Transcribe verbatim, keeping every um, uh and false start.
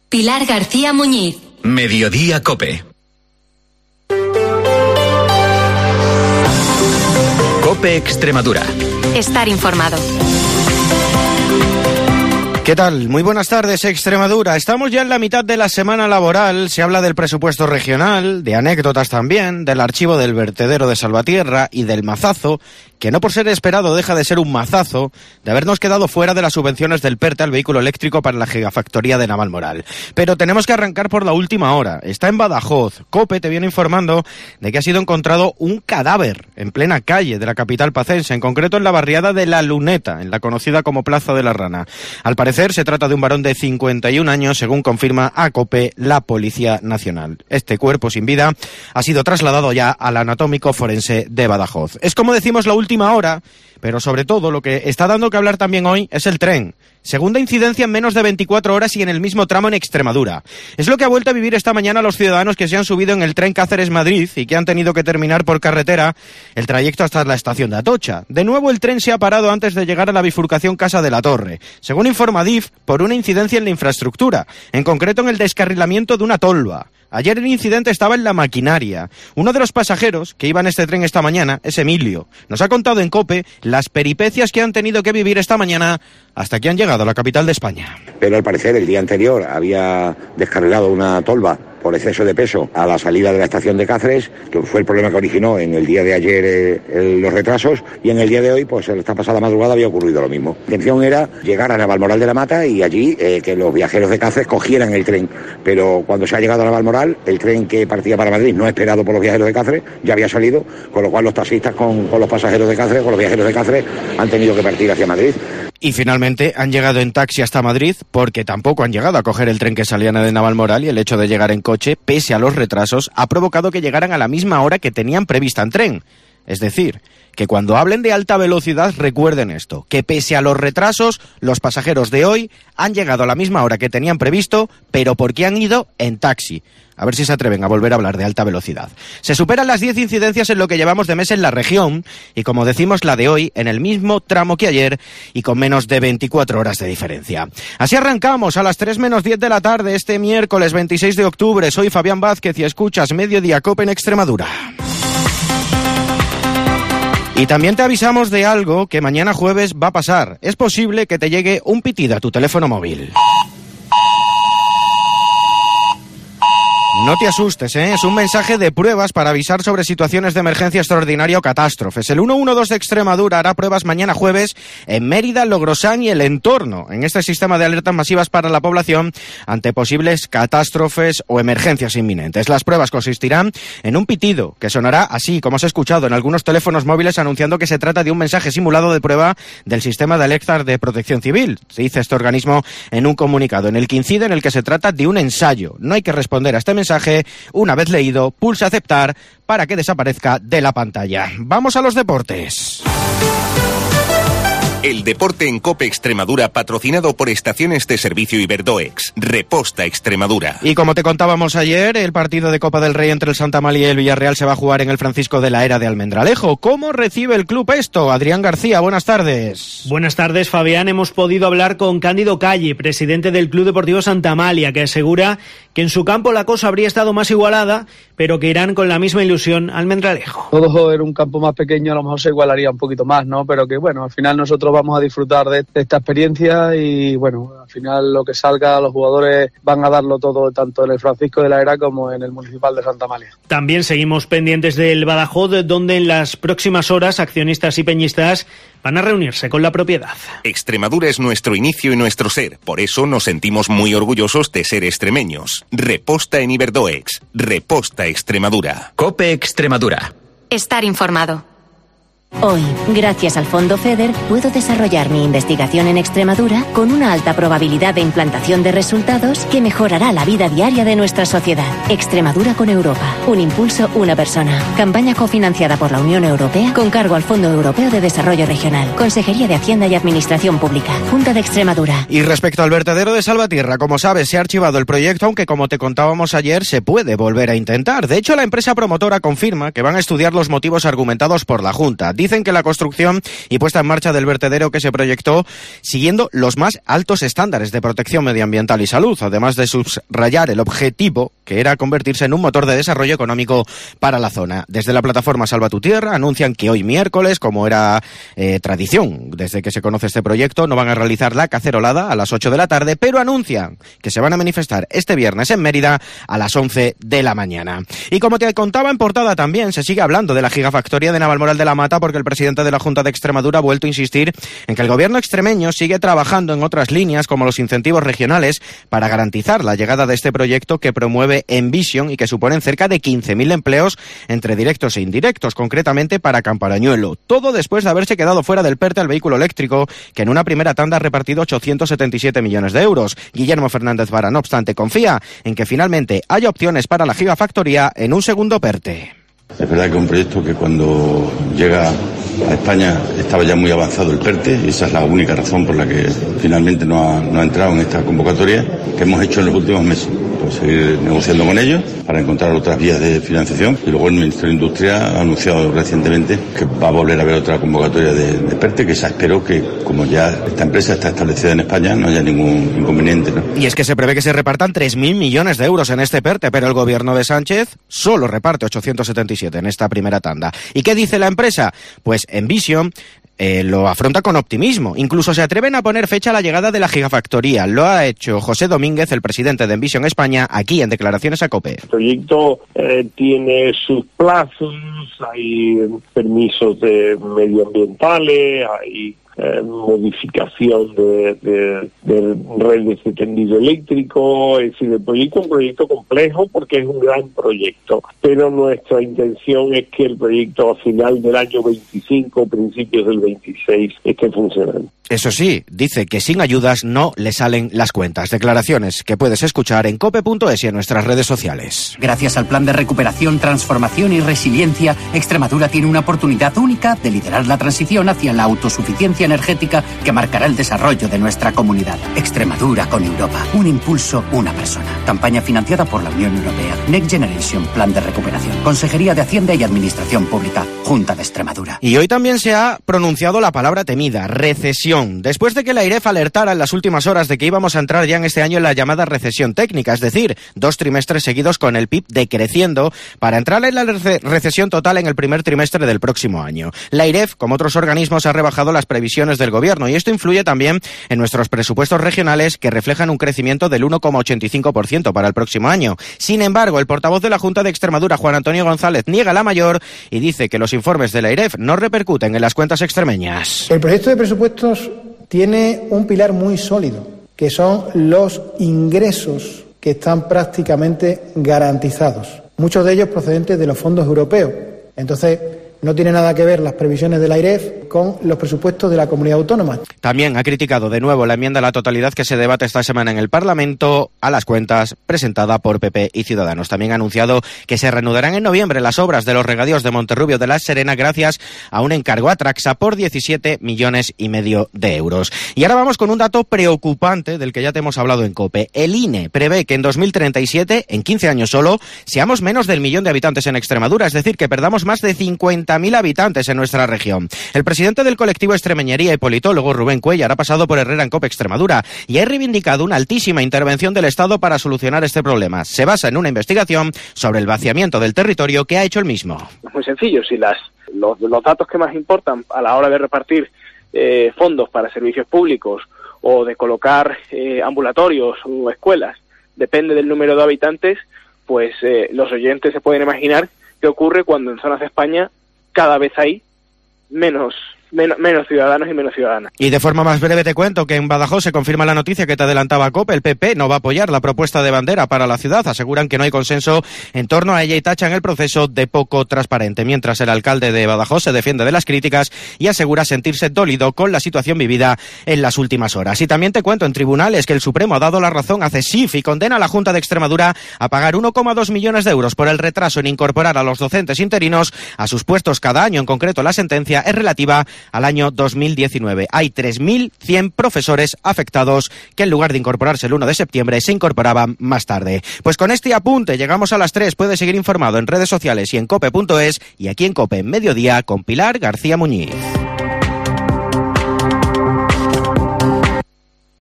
Pilar García Muñiz. Mediodía COPE. COPE Extremadura. Estar informado. ¿Qué tal? Muy buenas tardes, Extremadura. Estamos ya en la mitad de la semana laboral. Se habla del presupuesto regional, de anécdotas también, del archivo del vertedero de Salvatierra y del mazazo, que no por ser esperado deja de ser un mazazo, de habernos quedado fuera de las subvenciones del PERTE al vehículo eléctrico para la gigafactoría de Navalmoral. Pero tenemos que arrancar por la última hora. Está en Badajoz. COPE te viene informando de que ha sido encontrado un cadáver en plena calle de la capital pacense, en concreto en la barriada de La Luneta, en la conocida como Plaza de la Rana. Al parecer se trata de un varón de cincuenta y un años, según confirma a COPE la Policía Nacional. Este cuerpo sin vida ha sido trasladado ya al anatómico forense de Badajoz. Es como decimos la última hora, pero sobre todo lo que está dando que hablar también hoy es el tren. Segunda incidencia en menos de veinticuatro horas y en el mismo tramo en Extremadura. Es lo que ha vuelto a vivir esta mañana los ciudadanos que se han subido en el tren Cáceres-Madrid y que han tenido que terminar por carretera el trayecto hasta la estación de Atocha. De nuevo el tren se ha parado antes de llegar a la bifurcación Casa de la Torre. Según informa D I F, por una incidencia en la infraestructura, en concreto en el descarrilamiento de una tolva. Ayer el incidente estaba en la maquinaria. Uno de los pasajeros que iba en este tren esta mañana es Emilio. Nos ha contado en COPE las peripecias que han tenido que vivir esta mañana hasta que han llegado a la capital de España. Pero al parecer el día anterior había descarrilado una tolva por exceso de peso a la salida de la estación de Cáceres, que fue el problema que originó en el día de ayer eh, el, los retrasos, y en el día de hoy, pues esta pasada madrugada había ocurrido lo mismo. La intención era llegar a Navalmoral de la Mata y allí eh, que los viajeros de Cáceres cogieran el tren, pero cuando se ha llegado a Navalmoral, el tren que partía para Madrid, no esperado por los viajeros de Cáceres, ya había salido, con lo cual los taxistas con, con los pasajeros de Cáceres, con los viajeros de Cáceres, han tenido que partir hacia Madrid. Y finalmente han llegado en taxi hasta Madrid porque tampoco han llegado a coger el tren que salía de Navalmoral, y el hecho de llegar en coche, pese a los retrasos, ha provocado que llegaran a la misma hora que tenían prevista en tren. Es decir, que cuando hablen de alta velocidad recuerden esto, que pese a los retrasos, los pasajeros de hoy han llegado a la misma hora que tenían previsto, pero porque han ido en taxi. A ver si se atreven a volver a hablar de alta velocidad. Se superan las diez incidencias en lo que llevamos de mes en la región, y como decimos, la de hoy en el mismo tramo que ayer y con menos de veinticuatro horas de diferencia. Así arrancamos a las tres menos diez de la tarde este miércoles veintiséis de octubre. Soy Fabián Vázquez y escuchas Mediodía COPE en Extremadura. Y también te avisamos de algo que mañana jueves va a pasar. Es posible que te llegue un pitido a tu teléfono móvil. No te asustes, ¿eh? Es un mensaje de pruebas para avisar sobre situaciones de emergencia extraordinaria o catástrofes. El ciento doce de Extremadura hará pruebas mañana jueves en Mérida, Logrosán y el entorno, en este sistema de alertas masivas para la población ante posibles catástrofes o emergencias inminentes. Las pruebas consistirán en un pitido que sonará así, como has escuchado en algunos teléfonos móviles, anunciando que se trata de un mensaje simulado de prueba del sistema de alertas de protección civil. Se dice este organismo en un comunicado en el que incide en el que se trata de un ensayo. No hay que responder a este mensaje. Una vez leído, pulsa aceptar para que desaparezca de la pantalla. Vamos a los deportes. El deporte en COPE Extremadura, patrocinado por Estaciones de Servicio Iberdoex. Reposta Extremadura. Y como te contábamos ayer, el partido de Copa del Rey entre el Santa Amalia y el Villarreal se va a jugar en el Francisco de la Era de Almendralejo. ¿Cómo recibe el club esto? Adrián García, buenas tardes. Buenas tardes, Fabián. Hemos podido hablar con Cándido Calle, presidente del Club Deportivo Santa Amalia, que asegura que en su campo la cosa habría estado más igualada, pero que irán con la misma ilusión al Almendralejo. Todo en un campo más pequeño a lo mejor se igualaría un poquito más, ¿no? Pero que bueno, al final nosotros vamos a disfrutar de esta experiencia y bueno, al final lo que salga, los jugadores van a darlo todo tanto en el Francisco de la Era como en el Municipal de Santa Amalia. También seguimos pendientes del Badajoz, donde en las próximas horas accionistas y peñistas van a reunirse con la propiedad. Extremadura es nuestro inicio y nuestro ser, por eso nos sentimos muy orgullosos de ser extremeños. Reposta en Iberdoex. Reposta Extremadura. COPE Extremadura. Estar informado. Hoy, gracias al Fondo FEDER, puedo desarrollar mi investigación en Extremadura con una alta probabilidad de implantación de resultados que mejorará la vida diaria de nuestra sociedad. Extremadura con Europa. Un impulso, una persona. Campaña cofinanciada por la Unión Europea con cargo al Fondo Europeo de Desarrollo Regional. Consejería de Hacienda y Administración Pública. Junta de Extremadura. Y respecto al vertedero de Salvatierra, como sabes, se ha archivado el proyecto, aunque como te contábamos ayer, se puede volver a intentar. De hecho, la empresa promotora confirma que van a estudiar los motivos argumentados por la Junta. Dicen que la construcción y puesta en marcha del vertedero que se proyectó siguiendo los más altos estándares de protección medioambiental y salud, además de subrayar el objetivo que era convertirse en un motor de desarrollo económico para la zona. Desde la plataforma Salva tu Tierra anuncian que hoy miércoles, como era eh, tradición desde que se conoce este proyecto, no van a realizar la cacerolada a las ocho de la tarde, pero anuncian que se van a manifestar este viernes en Mérida a las once de la mañana. Y como te contaba en portada también, se sigue hablando de la gigafactoría de Navalmoral de la Mata porque el presidente de la Junta de Extremadura ha vuelto a insistir en que el gobierno extremeño sigue trabajando en otras líneas como los incentivos regionales para garantizar la llegada de este proyecto que promueve Envision y que suponen cerca de quince mil empleos entre directos e indirectos, concretamente para Camparañuelo. Todo después de haberse quedado fuera del PERTE al vehículo eléctrico, que en una primera tanda ha repartido ochocientos setenta y siete millones de euros. Guillermo Fernández Vara, no obstante, confía en que finalmente haya opciones para la gigafactoría en un segundo PERTE. Es verdad que es un proyecto que cuando llega a España estaba ya muy avanzado el PERTE, y esa es la única razón por la que finalmente no ha, no ha entrado en esta convocatoria que hemos hecho en los últimos meses. Pues seguir negociando con ellos para encontrar otras vías de financiación, y luego el Ministerio de Industria ha anunciado recientemente que va a volver a haber otra convocatoria de, de PERTE, que esa espero que, como ya esta empresa está establecida en España, no haya ningún inconveniente, ¿no? Y es que se prevé que se repartan tres mil millones de euros en este PERTE, pero el gobierno de Sánchez solo reparte ochocientos setenta y siete en esta primera tanda. ¿Y qué dice la empresa? Pues Envision Eh, lo afronta con optimismo. Incluso se atreven a poner fecha a la llegada de la gigafactoría. Lo ha hecho José Domínguez, el presidente de Envision España, aquí en declaraciones a COPE. El proyecto eh, tiene sus plazos, hay permisos de medioambientales, hay eh, modificación de, de, de redes de tendido eléctrico. Es decir, el proyecto es un proyecto complejo porque es un gran proyecto, pero nuestra intención es que el proyecto a final del año veinticinco, principios del veintiséis, esté funcionando. Eso sí, dice que sin ayudas no le salen las cuentas. Declaraciones que puedes escuchar en cope punto es y en nuestras redes sociales. Gracias al Plan de Recuperación, Transformación y Resiliencia, Extremadura tiene una oportunidad única de liderar la transición hacia la autosuficiencia energética que marcará el desarrollo de nuestra comunidad. Extremadura con Europa. Un impulso, una persona. Campaña financiada por la Unión Europea. Next Generation Plan de Recuperación. Consejería de Hacienda y Administración Pública. Junta de Extremadura. Y hoy también se ha pronunciado la palabra temida, recesión. Después de que la AIREF alertara en las últimas horas de que íbamos a entrar ya en este año en la llamada recesión técnica, es decir, dos trimestres seguidos con el P I B decreciendo para entrar en la rece- recesión total en el primer trimestre del próximo año. La AIREF, como otros organismos, ha rebajado las previsiones del gobierno y esto influye también en nuestros presupuestos regionales que reflejan un crecimiento del uno coma ochenta y cinco por ciento para el próximo año. Sin embargo, el portavoz de la Junta de Extremadura, Juan Antonio González, niega la mayor y dice que los informes de la AIREF no repercuten en las cuentas extremeñas. El proyecto de presupuestos tiene un pilar muy sólido, que son los ingresos que están prácticamente garantizados, muchos de ellos procedentes de los fondos europeos. Entonces, no tiene nada que ver las previsiones de la AIREF con los presupuestos de la comunidad autónoma. También ha criticado de nuevo la enmienda a la totalidad que se debate esta semana en el Parlamento a las cuentas presentada por P P y Ciudadanos. También ha anunciado que se reanudarán en noviembre las obras de los regadíos de Monterrubio de la Serena gracias a un encargo a Traxa por diecisiete millones y medio de euros. Y ahora vamos con un dato preocupante del que ya te hemos hablado en COPE. El I N E prevé que en dos mil treinta y siete, en quince años solo, seamos menos del millón de habitantes en Extremadura, es decir, que perdamos más de cincuenta mil habitantes en nuestra región. El presidente del colectivo Extremeñería y politólogo Rubén Cuellar ha pasado por Herrera en COPE Extremadura y ha reivindicado una altísima intervención del Estado para solucionar este problema. Se basa en una investigación sobre el vaciamiento del territorio que ha hecho el mismo. Es muy sencillo, si las, los, los datos que más importan a la hora de repartir eh, fondos para servicios públicos o de colocar eh, ambulatorios o escuelas depende del número de habitantes, pues eh, los oyentes se pueden imaginar qué ocurre cuando en zonas de España cada vez hay menos, menos, menos ciudadanos y menos ciudadanas. Y de forma más breve te cuento que en Badajoz se confirma la noticia que te adelantaba COPE. El P P no va a apoyar la propuesta de bandera para la ciudad. Aseguran que no hay consenso en torno a ella y tachan el proceso de poco transparente. Mientras el alcalde de Badajoz se defiende de las críticas y asegura sentirse dolido con la situación vivida en las últimas horas. Y también te cuento en tribunales que el Supremo ha dado la razón a CESIF y condena a la Junta de Extremadura a pagar uno coma dos millones de euros por el retraso en incorporar a los docentes interinos a sus puestos cada año. En concreto, la sentencia es relativa al año dos mil diecinueve. Hay tres mil cien profesores afectados que en lugar de incorporarse el uno de septiembre se incorporaban más tarde. Pues con este apunte llegamos a las tres. Puede seguir informado en redes sociales y en cope punto es y aquí en COPE en Mediodía con Pilar García Muñiz.